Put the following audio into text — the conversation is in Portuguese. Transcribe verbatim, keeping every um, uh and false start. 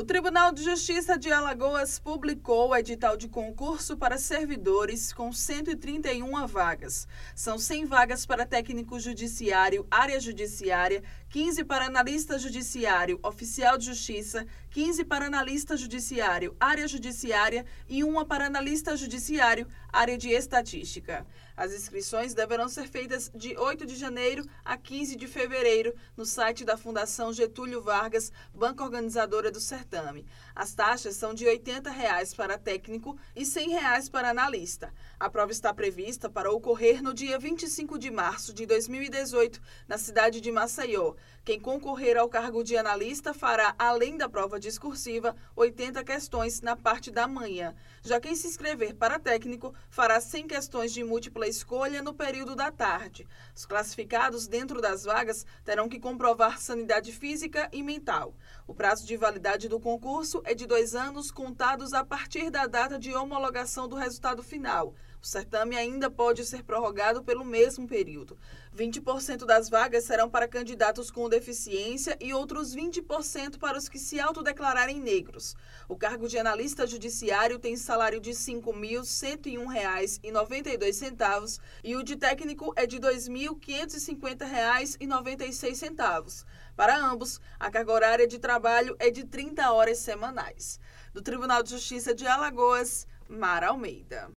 O Tribunal de Justiça de Alagoas publicou o edital de concurso para servidores com cento e trinta e uma vagas. São cem vagas para técnico judiciário, área judiciária, quinze para analista judiciário, oficial de justiça, quinze para analista judiciário, área judiciária e uma para analista judiciário, área de estatística. As inscrições deverão ser feitas de oito de janeiro a quinze de fevereiro no site da Fundação Getúlio Vargas, banca organizadora do certame. As taxas são de oitenta reais para técnico e cem reais para analista. A prova está prevista para ocorrer no dia vinte e cinco de março de dois mil e dezoito, na cidade de Maceió. Quem concorrer ao cargo de analista fará, além da prova discursiva, oitenta questões na parte da manhã. Já quem se inscrever para técnico fará cem questões de múltipla escolha no período da tarde. Os classificados dentro das vagas terão que comprovar sanidade física e mental. O prazo de validade do concurso é de dois anos, contados a partir da data de homologação do resultado final. O certame ainda pode ser prorrogado pelo mesmo período. vinte por cento das vagas serão para candidatos com deficiência e outros vinte por cento para os que se autodeclararem negros. O cargo de analista judiciário tem salário de cinco mil cento e um reais e noventa e dois centavos e o de técnico é de dois mil quinhentos e cinquenta reais e noventa e seis centavos. Para ambos, a carga horária de trabalho é de trinta horas semanais. Do Tribunal de Justiça de Alagoas, Mara Almeida.